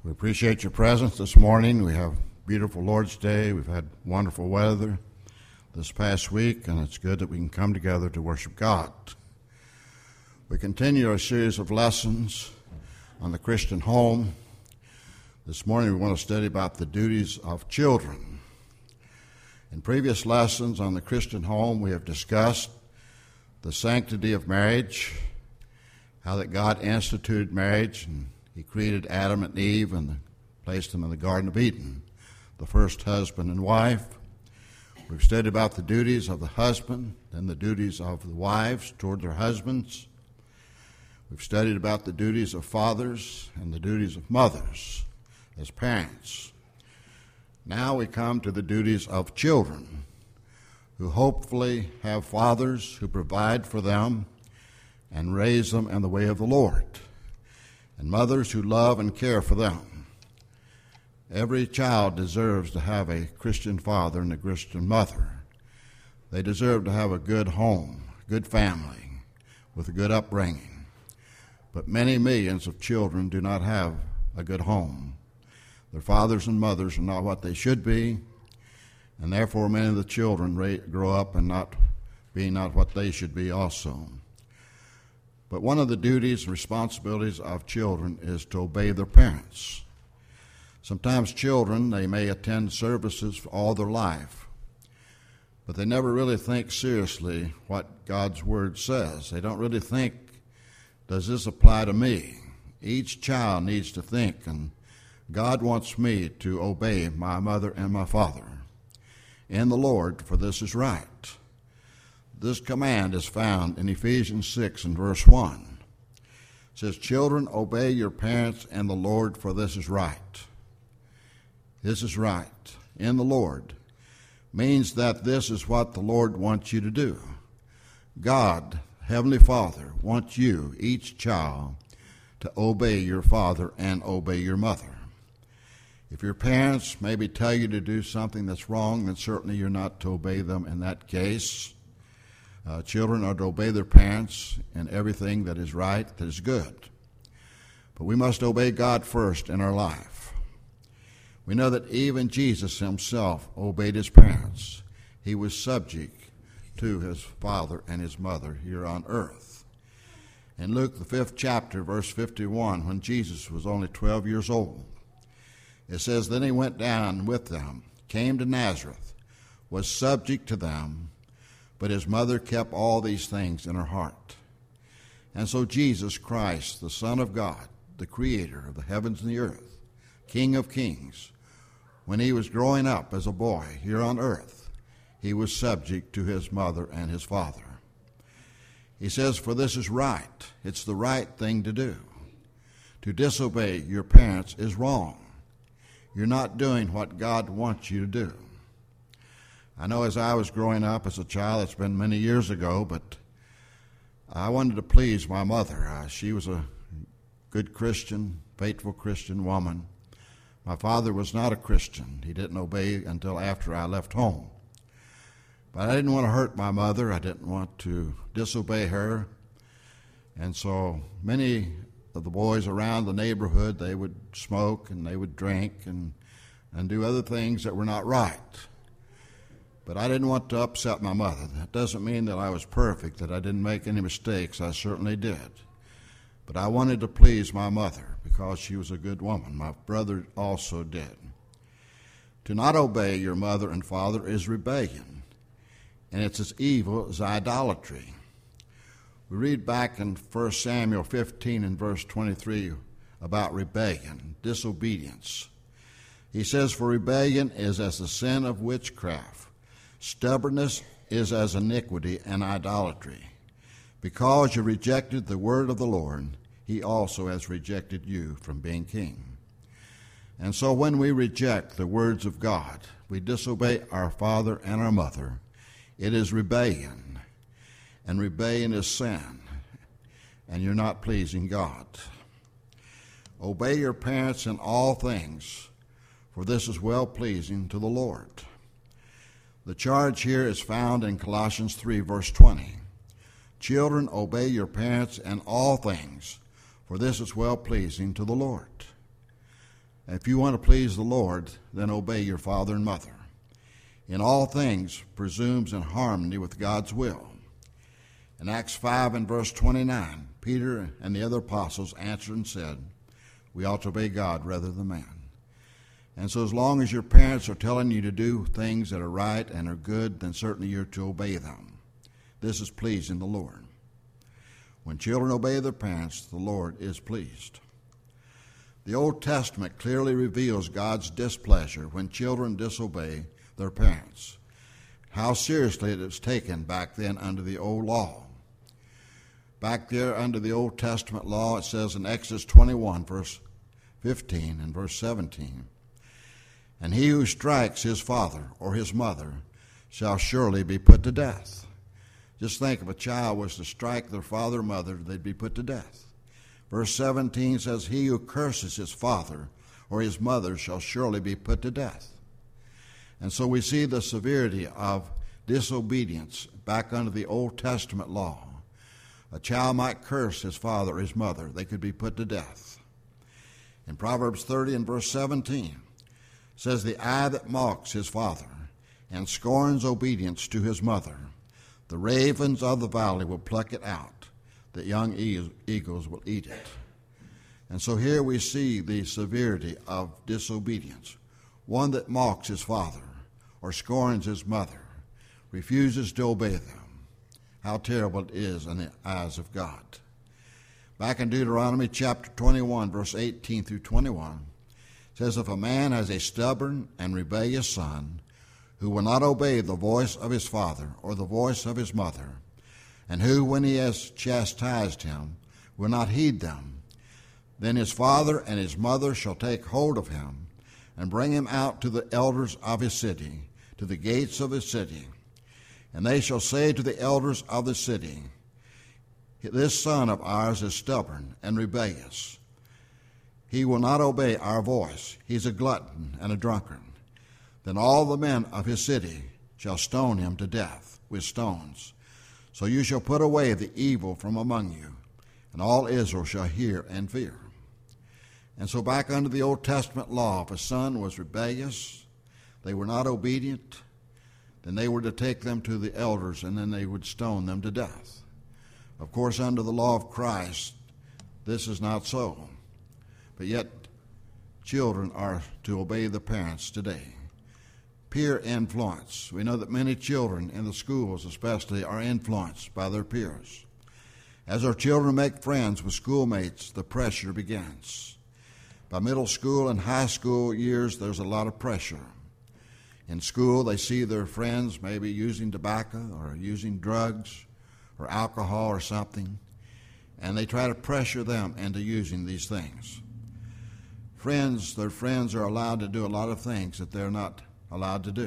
We appreciate your presence this morning. We have beautiful Lord's Day. We've had wonderful weather this past week, and it's good that we can come together to worship God. We continue our series of lessons on the Christian home. This morning we want to study about the duties of children. In previous lessons on the Christian home, we have discussed the sanctity of marriage, how that God instituted marriage, and He created Adam and Eve and placed them in the Garden of Eden, the first husband and wife. We've studied about the duties of the husband and the duties of the wives toward their husbands. We've studied about the duties of fathers and the duties of mothers as parents. Now we come to the duties of children, who hopefully have fathers who provide for them and raise them in the way of the Lord, and mothers who love and care for them. Every child deserves to have a Christian father and a Christian mother. They deserve to have a good home, a good family, with a good upbringing. But many millions of children do not have a good home. Their fathers and mothers are not what they should be, and therefore many of the children grow up and not what they should be also. But one of the duties and responsibilities of children is to obey their parents. Sometimes children, they may attend services for all their life, but they never really think seriously what God's Word says. They don't really think, does this apply to me? Each child needs to think, and God wants me to obey my mother and my father in the Lord, for this is right. This command is found in Ephesians 6 and verse 1. It says, "Children, obey your parents in the Lord, for this is right." This is right. In the Lord means that this is what the Lord wants you to do. God, Heavenly Father, wants you, each child, to obey your father and obey your mother. If your parents maybe tell you to do something that's wrong, then certainly you're not to obey them in that case. Children are to obey their parents in everything that is right, that is good. But we must obey God first in our life. We know that even Jesus himself obeyed his parents. He was subject to his father and his mother here on earth. In Luke, the 5th chapter, verse 51, when Jesus was only 12 years old, it says, "Then he went down with them, came to Nazareth, was subject to them, but his mother kept all these things in her heart." And so Jesus Christ, the Son of God, the Creator of the heavens and the earth, King of kings, when he was growing up as a boy here on earth, he was subject to his mother and his father. He says, "For this is right." It's the right thing to do. To disobey your parents is wrong. You're not doing what God wants you to do. I know as I was growing up as a child, it's been many years ago, but I wanted to please my mother. She was a good Christian, faithful Christian woman. My father was not a Christian. He didn't obey until after I left home. But I didn't want to hurt my mother. I didn't want to disobey her. And so many of the boys around the neighborhood, they would smoke and they would drink and do other things that were not right. But I didn't want to upset my mother. That doesn't mean that I was perfect, that I didn't make any mistakes. I certainly did. But I wanted to please my mother because she was a good woman. My brother also did. To not obey your mother and father is rebellion, and it's as evil as idolatry. We read back in 1 Samuel 15 and verse 23 about rebellion, disobedience. He says, "For rebellion is as the sin of witchcraft. Stubbornness is as iniquity and idolatry. Because you rejected the word of the Lord, he also has rejected you from being king." And so when we reject the words of God, we disobey our father and our mother, it is rebellion. And rebellion is sin. And you're not pleasing God. Obey your parents in all things, for this is well-pleasing to the Lord. The charge here is found in Colossians 3, verse 20. "Children, obey your parents in all things, for this is well-pleasing to the Lord." If you want to please the Lord, then obey your father and mother. In all things, presumes in harmony with God's will. In Acts 5 and verse 29, Peter and the other apostles answered and said, we ought to obey God rather than man. And so as long as your parents are telling you to do things that are right and are good, then certainly you're to obey them. This is pleasing the Lord. When children obey their parents, the Lord is pleased. The Old Testament clearly reveals God's displeasure when children disobey their parents. How seriously it was taken back then under the old law. Back there under the Old Testament law, it says in Exodus 21, verse 15 and verse 17, and he who strikes his father or his mother shall surely be put to death. Just think, if a child was to strike their father or mother, they'd be put to death. Verse 17 says, he who curses his father or his mother shall surely be put to death. And so we see the severity of disobedience back under the Old Testament law. A child might curse his father or his mother. They could be put to death. In Proverbs 30 and verse 17, it says, the eye that mocks his father and scorns obedience to his mother, the ravens of the valley will pluck it out. The young eagles will eat it. And so here we see the severity of disobedience. One that mocks his father or scorns his mother, refuses to obey them. How terrible it is in the eyes of God. Back in Deuteronomy chapter 21, verse 18 through 21, it says, if a man has a stubborn and rebellious son who will not obey the voice of his father or the voice of his mother, and who, when he has chastised him, will not heed them, then his father and his mother shall take hold of him and bring him out to the elders of his city, to the gates of his city. And they shall say to the elders of the city, this son of ours is stubborn and rebellious. He will not obey our voice. He's a glutton and a drunkard. Then all the men of his city shall stone him to death with stones. So you shall put away the evil from among you, and all Israel shall hear and fear. And so back under the Old Testament law, if a son was rebellious, they were not obedient, then they were to take them to the elders, and then they would stone them to death. Of course, under the law of Christ, this is not so. But yet, children are to obey the parents today. Peer influence. We know that many children in the schools especially are influenced by their peers. As our children make friends with schoolmates, the pressure begins. By middle school and high school years, there's a lot of pressure. In school, they see their friends maybe using tobacco or using drugs or alcohol or something, and they try to pressure them into using these things. Their friends are allowed to do a lot of things that they're not allowed to do.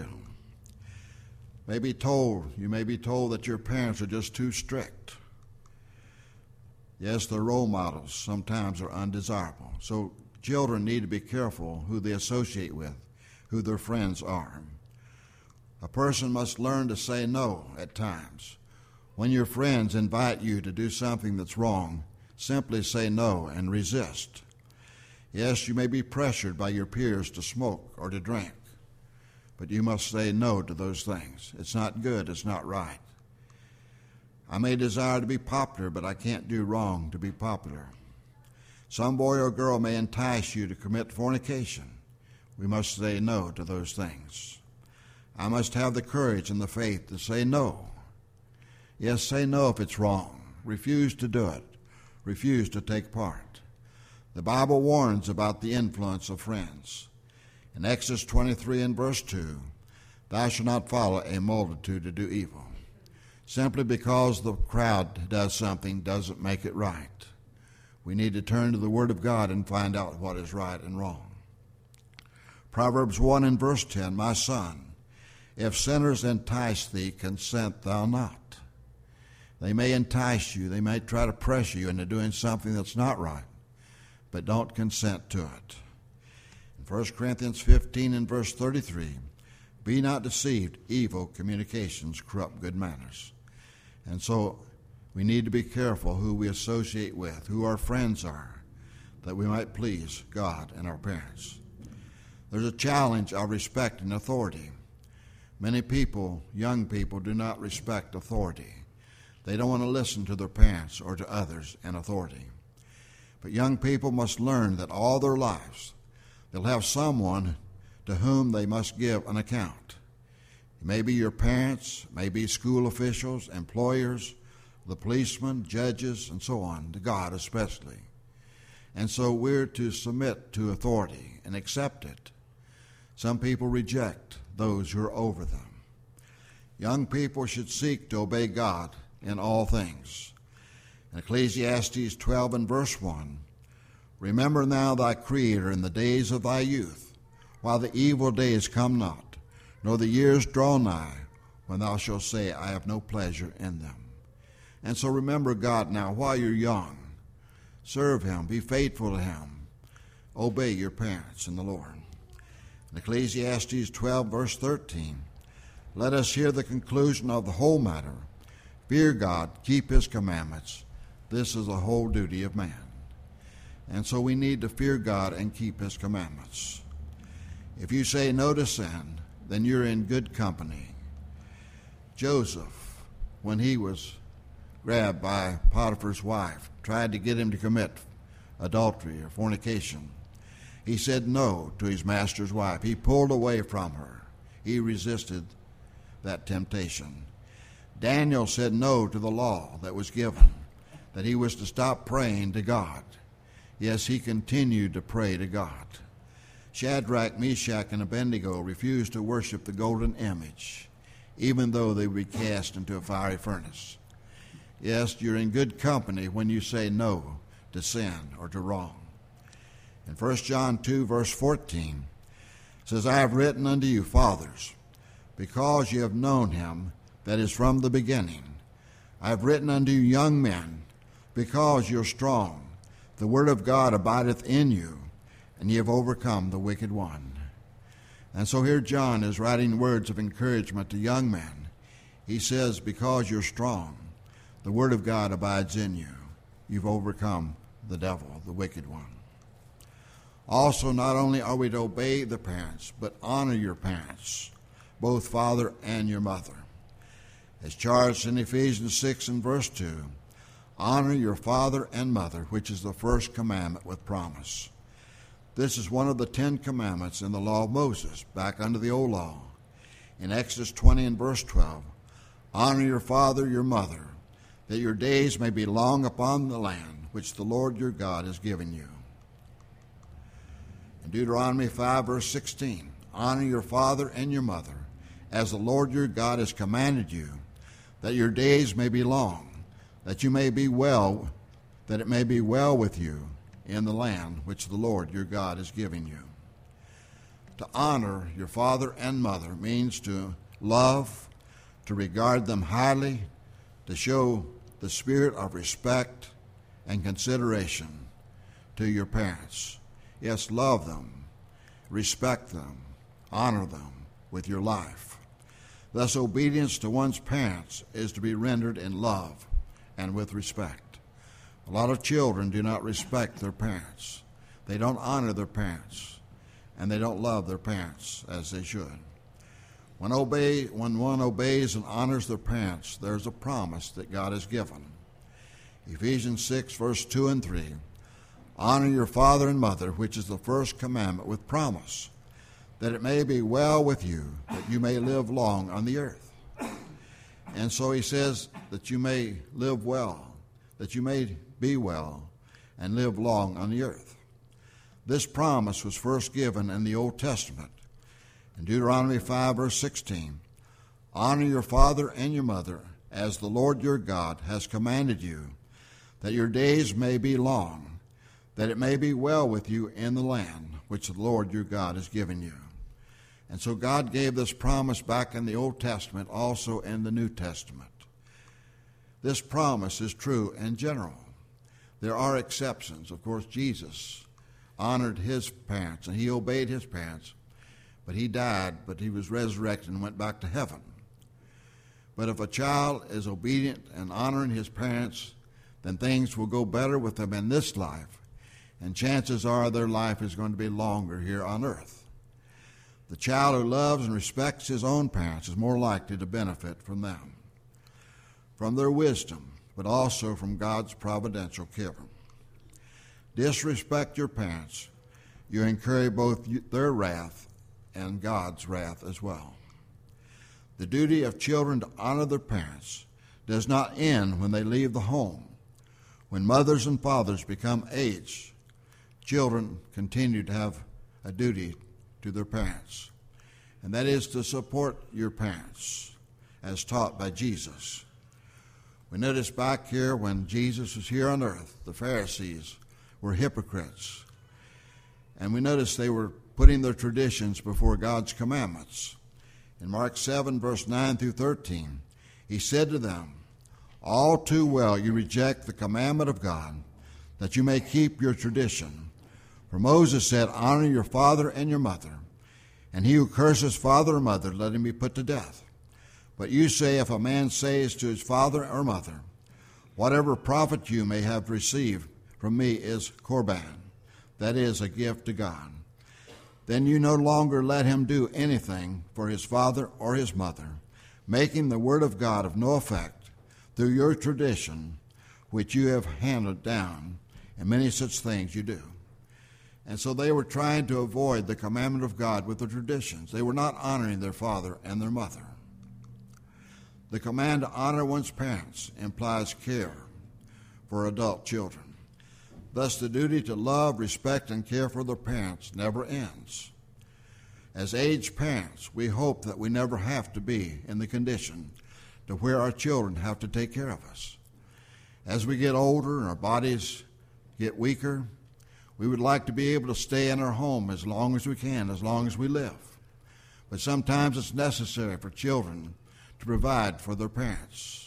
You may be told that your parents are just too strict. Yes, their role models sometimes are undesirable. So children need to be careful who they associate with, who their friends are. A person must learn to say no at times. When your friends invite you to do something that's wrong, simply say no and resist. Yes, you may be pressured by your peers to smoke or to drink, but you must say no to those things. It's not good. It's not right. I may desire to be popular, but I can't do wrong to be popular. Some boy or girl may entice you to commit fornication. We must say no to those things. I must have the courage and the faith to say no. Yes, say no if it's wrong. Refuse to do it. Refuse to take part. The Bible warns about the influence of friends. In Exodus 23 and verse 2, thou shalt not follow a multitude to do evil. Simply because the crowd does something doesn't make it right. We need to turn to the Word of God and find out what is right and wrong. Proverbs 1 and verse 10, my son, if sinners entice thee, consent thou not. They may entice you. They may try to pressure you into doing something that's not right, but don't consent to it. In 1 Corinthians 15 and verse 33, be not deceived, evil communications corrupt good manners. And so we need to be careful who we associate with, who our friends are, that we might please God and our parents. There's a challenge of respecting authority. Many people, young people, do not respect authority. They don't want to listen to their parents or to others in authority. But young people must learn that all their lives they'll have someone to whom they must give an account. It may be your parents, it may be school officials, employers, the policemen, judges, and so on, to God especially. And so we're to submit to authority and accept it. Some people reject those who are over them. Young people should seek to obey God in all things. In Ecclesiastes 12 and verse 1, remember now thy Creator in the days of thy youth, while the evil days come not, nor the years draw nigh, when thou shalt say, I have no pleasure in them. And so remember God now while you're young. Serve Him, be faithful to Him, obey your parents in the Lord. In Ecclesiastes 12, verse 13, let us hear the conclusion of the whole matter. Fear God, keep His commandments. This is the whole duty of man. And so we need to fear God and keep His commandments. If you say no to sin, then you're in good company. Joseph, when he was grabbed by Potiphar's wife, tried to get him to commit adultery or fornication. He said no to his master's wife. He pulled away from her. He resisted that temptation. Daniel said no to the law that was given, that he was to stop praying to God. Yes, he continued to pray to God. Shadrach, Meshach, and Abednego refused to worship the golden image, even though they would be cast into a fiery furnace. Yes, you're in good company when you say no to sin or to wrong. In 1 John 2, verse 14, it says, I have written unto you, fathers, because you have known him that is from the beginning. I have written unto you, young men, because you're strong. The word of God abideth in you, and ye have overcome the wicked one. And so here John is writing words of encouragement to young men. He says, because you're strong, the word of God abides in you. You've overcome the devil, the wicked one. Also, not only are we to obey the parents, but honor your parents, both father and your mother. As charged in Ephesians 6 and verse 2, honor your father and mother, which is the first commandment with promise. This is one of the 10 commandments in the law of Moses, back under the old law. In Exodus 20 and verse 12, honor your father, your mother, that your days may be long upon the land which the Lord your God has given you. In Deuteronomy 5, verse 16, honor your father and your mother, as the Lord your God has commanded you, that your days may be long, that you may be well, that it may be well with you in the land which the Lord your God is giving you. To honor your father and mother means to love, to regard them highly, to show the spirit of respect and consideration to your parents. Yes, love them, respect them, honor them with your life. Thus, obedience to one's parents is to be rendered in love and with respect. A lot of children do not respect their parents. They don't honor their parents, and they don't love their parents as they should. When one obeys and honors their parents, there's a promise that God has given. Ephesians 6, verse 2 and 3, honor your father and mother, which is the first commandment with promise, that it may be well with you, that you may live long on the earth. And so he says that you may live well, that you may be well and live long on the earth. This promise was first given in the Old Testament. In Deuteronomy 5, verse 16, honor your father and your mother, as the Lord your God has commanded you, that your days may be long, that it may be well with you in the land which the Lord your God has given you. And so God gave this promise back in the Old Testament, also in the New Testament. This promise is true in general. There are exceptions. Of course, Jesus honored his parents, and he obeyed his parents, but he died, but he was resurrected and went back to heaven. But if a child is obedient and honoring his parents, then things will go better with them in this life, and chances are their life is going to be longer here on earth. The child who loves and respects his own parents is more likely to benefit from them, from their wisdom, but also from God's providential care. Disrespect your parents, you incur both their wrath and God's wrath as well. The duty of children to honor their parents does not end when they leave the home. When mothers and fathers become aged, children continue to have a duty to their parents, and that is to support your parents as taught by Jesus. We notice back here when Jesus was here on earth, the Pharisees were hypocrites, and we notice they were putting their traditions before God's commandments. In Mark 7, verse 9 through 13, he said to them, "All too well you reject the commandment of God, that you may keep your tradition. For Moses said, 'Honor your father and your mother,' and he who curses father or mother, let him be put to death. But you say, if a man says to his father or mother, 'Whatever profit you may have received from me is korban,' that is, a gift to God, then you no longer let him do anything for his father or his mother, making the word of God of no effect through your tradition, which you have handed down, and many such things you do." And so they were trying to avoid the commandment of God with their traditions. They were not honoring their father and their mother. The command to honor one's parents implies care for adult children. Thus, the duty to love, respect, and care for their parents never ends. As aged parents, we hope that we never have to be in the condition to where our children have to take care of us. As we get older and our bodies get weaker, we would like to be able to stay in our home as long as we can, as long as we live. But sometimes it's necessary for children to provide for their parents.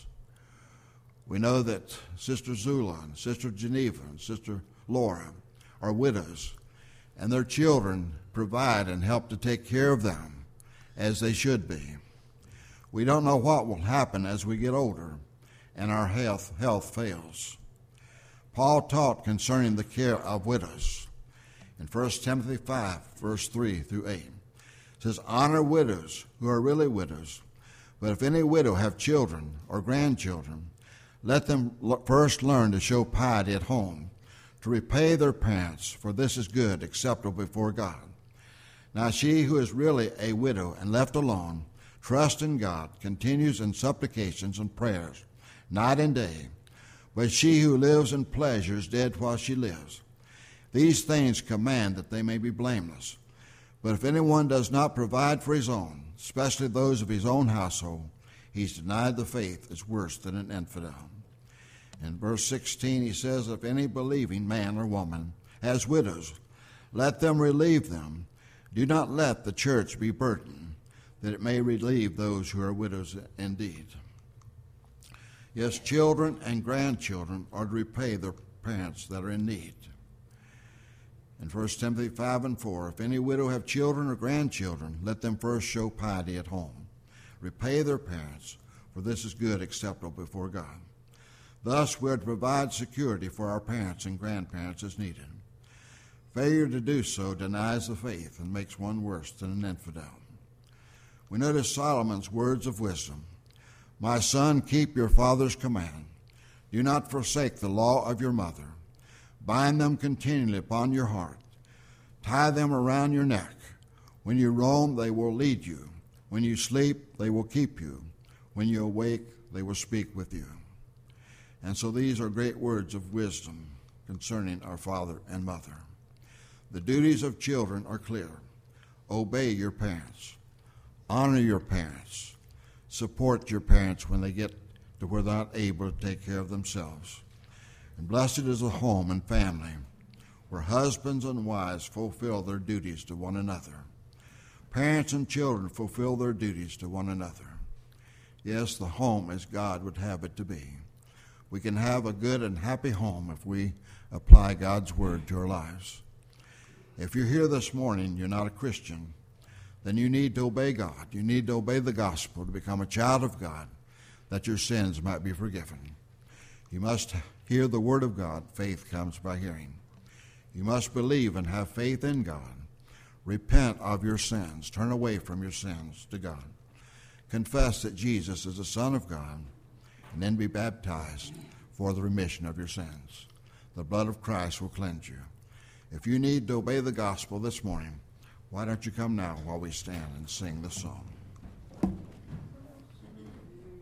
We know that Sister Zula and Sister Geneva and Sister Laura are widows, and their children provide and help to take care of them as they should be. We don't know what will happen as we get older and our health fails. Paul taught concerning the care of widows. In 1 Timothy 5, verse 3 through 8, it says, "Honor widows who are really widows, but if any widow have children or grandchildren, let them first learn to show piety at home, to repay their parents, for this is good, acceptable before God. Now she who is really a widow and left alone, trusts in God, continues in supplications and prayers, night and day. But she who lives in pleasure is dead while she lives. These things command that they may be blameless. But if anyone does not provide for his own, especially those of his own household, he's denied the faith, is worse than an infidel." In verse 16 he says, "If any believing man or woman has widows, let them relieve them. Do not let the church be burdened, that it may relieve those who are widows indeed." Yes, children and grandchildren are to repay their parents that are in need. In 1 Timothy 5 and 4, "If any widow have children or grandchildren, let them first show piety at home. Repay their parents, for this is good, acceptable before God." Thus, we are to provide security for our parents and grandparents as needed. Failure to do so denies the faith and makes one worse than an infidel. We notice Solomon's words of wisdom. "My son, keep your father's command. Do not forsake the law of your mother. Bind them continually upon your heart. Tie them around your neck. When you roam, they will lead you. When you sleep, they will keep you. When you awake, they will speak with you." And so these are great words of wisdom concerning our father and mother. The duties of children are clear. Obey your parents. Honor your parents. Support your parents when they get to where they're not able to take care of themselves. And blessed is the home and family where husbands and wives fulfill their duties to one another. Parents and children fulfill their duties to one another. Yes, the home as God would have it to be. We can have a good and happy home if we apply God's word to our lives. If you're here this morning, you're not a Christian, then you need to obey God. You need to obey the gospel to become a child of God, that your sins might be forgiven. You must hear the word of God. Faith comes by hearing. You must believe and have faith in God. Repent of your sins. Turn away from your sins to God. Confess that Jesus is the Son of God, and then be baptized for the remission of your sins. The blood of Christ will cleanse you. If you need to obey the gospel this morning, why don't you come now while we stand and sing the song?